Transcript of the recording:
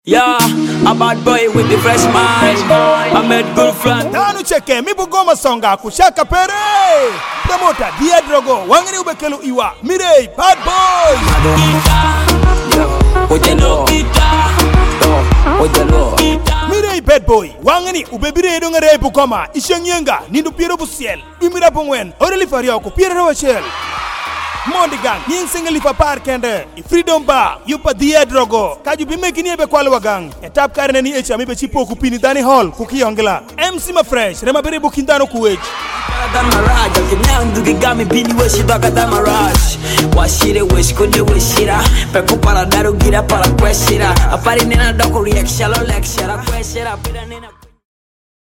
Yeah, a bad boy with the fresh mind. I met good friend. Tanu cheke mi bugoma songa kushaka pere. Promoter Dia Drogo wangani ubekelu iwa. Mirei bad boy. Mirei bad boy wangani ubebire dongere bugoma ishenyenga nindu piro busiel. Imira bungwen oreli faria ko piro wachel. Mondigang, nying single fa parkende, Freedom Bar, yupa Dia Drogo, kaju bime kini ebe kwa wagang, etap karene ni echa mibe chipo kupini Dani Hall, kuki ongela, MC ma fresh, rema bere bukindano kuwej. Maraj, nyandu gigami bini weshi baka tamaraj. Washire wesh kunde weshira, peku para daru gira para kweshira. Apari nena doko reaction lo lecture, kweshira pira nena.